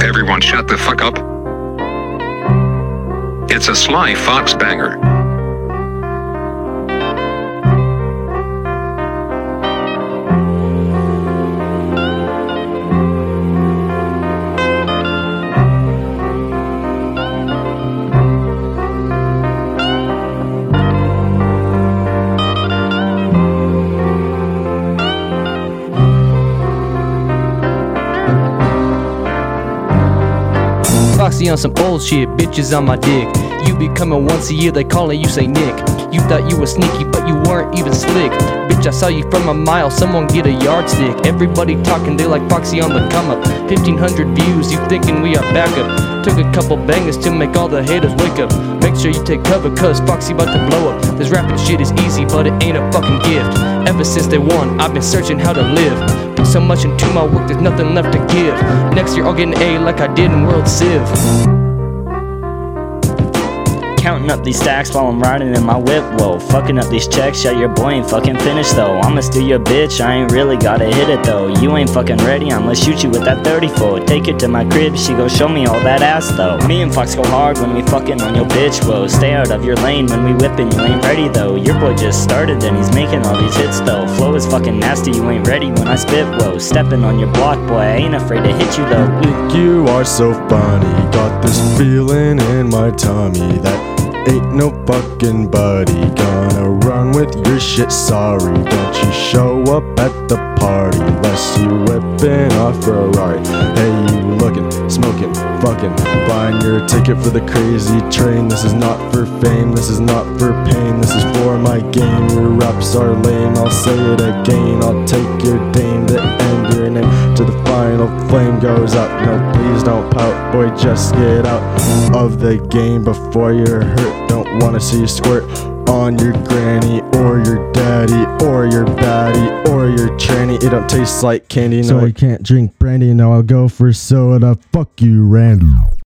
Everyone shut the fuck up. It's a Sly Fox banger. Foxy on some old shit, bitches on my dick. You be coming once a year, they calling you say Nick. You thought you were sneaky, but you weren't even slick. Bitch, I saw you from a mile, someone get a yardstick. Everybody talking, they like Foxy on the come up. 1,500 views, you thinking we are backup. Took a couple bangers to make all the haters wake up. Make sure you take cover, cause Foxy about to blow up. This rapping shit is easy, but it ain't a fucking gift. Ever since day one, I've been searching how to live. Put so much into my work, there's nothing left to give. Next year I'll get an A like I did in World Civ. Counting up these stacks while I'm riding in my whip, whoa. Fucking up these checks, yeah, your boy ain't fucking finished though. I'ma steal your bitch, I ain't really gotta hit it though. You ain't fucking ready, I'ma shoot you with that 34. Take her to my crib, she gon' show me all that ass though. Me and Fox go hard when we fucking on your bitch, whoa. Stay out of your lane when we whippin', you ain't ready though. Your boy just started and he's making all these hits though. Flow is fucking nasty, you ain't ready when I spit, whoa. Steppin' on your block, boy, I ain't afraid to hit you though. You are so funny, got this feeling in my tummy that ain't no fucking buddy gonna run with your shit, sorry. Don't you show up at the party unless you whippin' a Ferrari. Hey, you looking, smoking, fucking, buying your ticket for the crazy train. This is not for fame, this is not for pain, this is for my game. Your raps are lame, I'll say it again. I'll take your dame to end your name till the final flame goes up. No, please don't pout, boy, just get out of the game before you're hurt. Don't wanna see you squirt on your granny or your daddy or your baddie or your tranny. It don't taste like candy, no. So I can't drink brandy, now I'll go for soda. Fuck you, Randy.